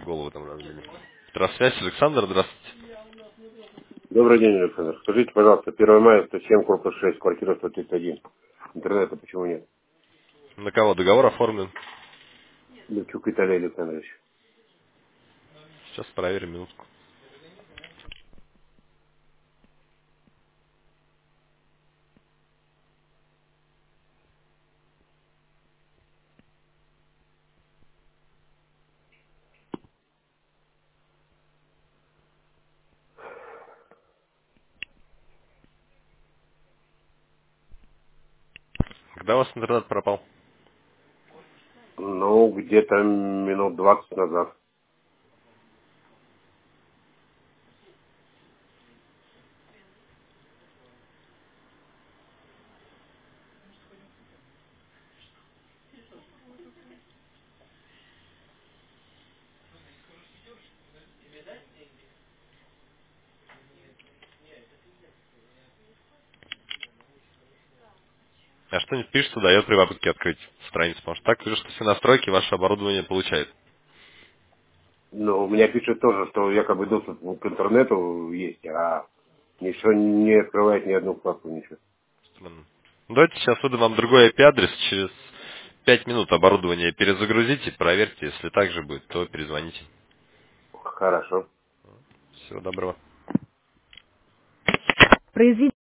голову там разбили. Здравствуйте, Александр, здравствуйте. Добрый день, Александр. Скажите, пожалуйста, 1 мая 107, корпус 6, квартира 131. Интернета почему нет? На кого договор оформлен? Левчук Виталий Александрович. Сейчас проверим минутку. Когда у вас интернет пропал? Ну, где-то минут 20 назад. А что-нибудь пишет, дает при попытке открыть страницу, потому что так вижу, что все настройки ваше оборудование получает. Но у меня пишет тоже, что якобы доступ к интернету есть, а ничего не открывает ни одну вкладку, ничего. Странно. Ну, давайте сейчас выдам вам другой IP-адрес. Через 5 минут оборудование перезагрузите, проверьте. Если так же будет, то перезвоните. Хорошо. Всего доброго. Произведение